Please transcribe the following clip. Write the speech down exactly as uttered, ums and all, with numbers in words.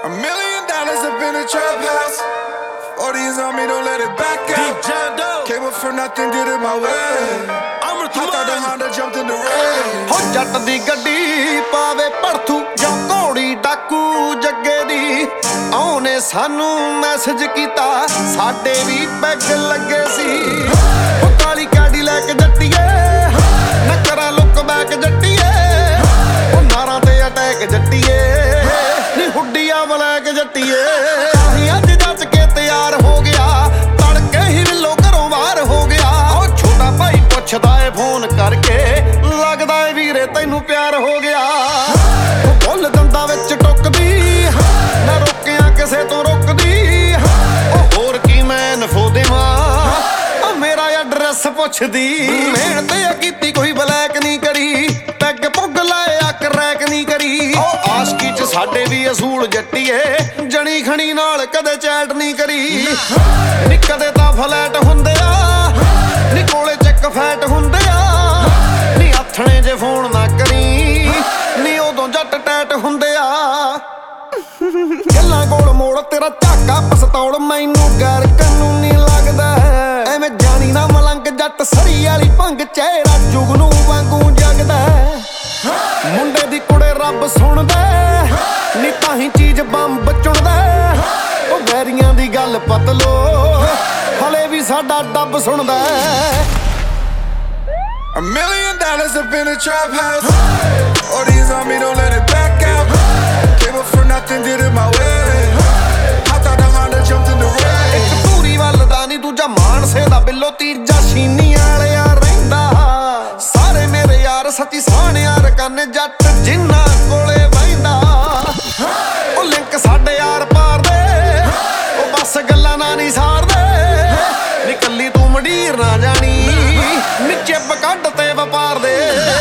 A million dollars up in the trap house. forties on me, don't let it back out. Came up for nothing, did it my way. Hopped out the Honda, jumped in the rain. ਹੋ ਜੱਟ ਦੀ ਗੱਡੀ ਪਾਵੇ ਭੜਥੂ ਜਾਂ ਘੋੜੀ ਡਾਕੂ ਜੱਗੇ ਦੀ ਆਉਨੇ ਸਾਨੂੰ ਮੈਸੇਜ ਕੀਤਾ ਸਾਡੇ ਵੀ ਪੈਗ ਲੱਗੇ ਸੀ ਉਹ ਕਾਲੀ ਕਾਡੀ ਲੈ ਕੇ ਜੱਟੀਏ ਨਾ ਕਰਾਂ ਲੁੱਕ ਬੈਕ ਜੱਟੀਏ ਉਹ ਨਾਰਾਂ ਤੇ ਅਟੈਕ ਜੱਟੀਏ ਨੀ ਹੁੱਡੀਆਂ ਬਲੈਕ ਜੱਟੀਏ ਅਸੀਂ ਅੱਜ ਜੱਜ ਕੇ ਤਿਆਰ ਹੋ ਗਿਆ ਤੜਕੇ ਹੀ ਵਿੱਲੋ ਘਰੋਂ ਬਾਹਰ ਹੋ ਗਿਆ ਉਹ ਛੋਟਾ ਭਾਈ ਪੁੱਛਦਾ ਏ ਫੋਨ ਕਰਕੇ ਲੱਗਦਾ ਏ ਵੀਰੇ ਤੈਨੂੰ ਪਿਆਰ ਹੋ ਗਿਆ ਉਹ ਬੁੱਲ ਦੰਦਾਂ ਵਿੱਚ ਟੁੱਕਦੀ ਨਾ ਰੋਕਿਆ ਕਿਸੇ ਤੋਂ ਰੁਕਦੀ ਉਹ ਹੋਰ ਕੀ ਮੈਂ ਨਫੋ ਦੇਵਾਂ ਉਹ ਮੇਰਾ ਐਡਰੈਸ ਪੁੱਛਦੀ ਮਿਹਨਤ ਕੀਤੀ ਕੋਈ ਬਲੈਕ ਨਹੀਂ ਕਰੀ ਪੈਗ ਪੁੱਗ ਲਾਇਆ ਕਰੈਕ ਨਹੀਂ ਕਰੀ ਉਹ ਆਸ਼ਕੀ ਚ ਸਾਡੇ ਵੀ ਅਸੂਲ ਜੱਟੀਏ ਜਣੀ ਖਣੀ ਨਾਲ ਕਦੇ ਚੈਟ ਨਹੀਂ ਕਰੀ ਨੀ ਕਦੇ ਤਾਂ ਫਲੈਟ ਹੁੰਦੇ ਆ ਨੀ ਕੋਲੇ ਚੱਕ ਫੈਟ ਹੁੰਦੇ ਆ ਨੀ ਹੱਥਣੇ ਜੇ ਫੋਨ ਨਾ ਕਰੀ ਨੀ ਉਦੋਂ ਜੱਟ ਟੈਟ ਹੁੰਦੇ ਆ ਗੱਲਾਂ ਕੋਲ ਮੋੜ ਤੇਰਾ ਝਾਕਾ ਪਸਤੌਲ ਮੈਨੂੰ ਗੈਰ ਕਾਨੂੰਨੀ ਲੱਗਦਾ ਐਵੇਂ ਜਾਣੀ ਨਾ ਮਲੰਗ ਜੱਟ ਸਰੀ ਵਾਲੀ ਭੰਗ ਚਿਹਰਾ ਜੁਗਨੂ ਵਾਂਗੂ ਜਗਦਾ ਮੁੰਡੇ ਦੀ ਕੁੜੇ ਰੱਬ ਸੁਣਦਾ ਨੀ ਤਾਂ ਹੀ ਚੀਜ਼ ਬੰਬ ਚੁਣਦਾ ਉਹ ਵੈਰੀਆਂ ਦੀ ਗੱਲ ਪਤਲੋ ਹਲੇ ਵੀ ਸਾਡਾ ਡੱਬ ਸੁਣਦਾ A million dollars up in the trap house. forties on me, don't let it back out. Came up for nothing, did it my way. Hopped out the Honda, jumped in the rain. ਇੱਕ ਧੂਰੀ ਵੱਲ ਦਾ ਨੀ ਦੂਜਾ ਮਾਨਸੇ ਦਾ ਬਿੱਲੋ ਤੀਜਾ ਛੀਨੀ ਵਾਲਿਆ ਰਹਿੰਦਾ ਸਾਰੇ ਮੇਰੇ ਯਾਰ ਸੱਚੀ ਸਾਣਿਆ ਰਕਾਨੇ ਜੱਟ ਜਿੰਨਾ ਕੋਲੇ ਬਹਿੰਦਾ ਉਹ ਲਿੰਕ ਸਾਡੇ ਯਾਰ ਪਾਰ ਦੇ ਉਹ ਬਸ ਗੱਲਾਂ ਨਾ ਨਹੀਂ ਸਾਰਦੇ ਨੀ ਕੱਲੀ ਤੂੰ ਮੰਡੀਰ ਨਾ ਜਾਣੀ ਨੀ ਚਿੱਬ ਕੱਢ ਤੇ ਵਪਾਰ ਦੇ